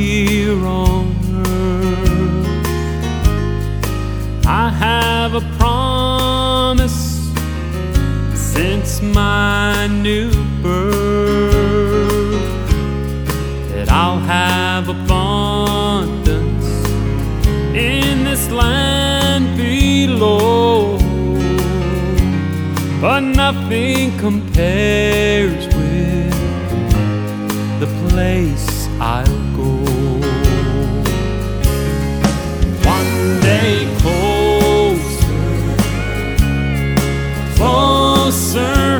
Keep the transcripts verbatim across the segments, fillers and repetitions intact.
here on earth. I have a promise since my new birth, that I'll have abundance in this land below, but nothing compares with the place I'll go. One day closer, closer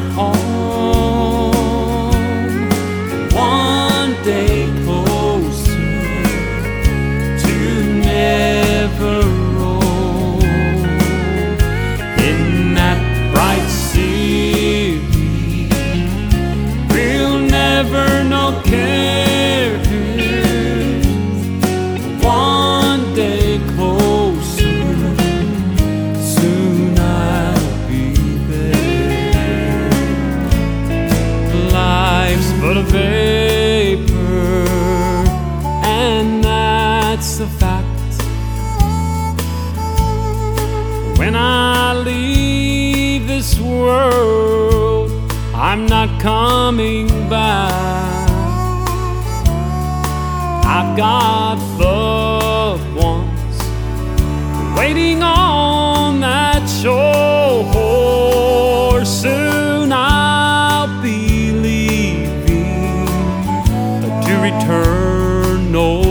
home. One day closer to never roam. In that bright city, we'll never know cares. One day closer, soon I'll be there. Life's but a vapor, and that's a fact. When I leave this world, I'm not coming back. I've got loved ones waiting on that shore. Soon I'll be leaving to return no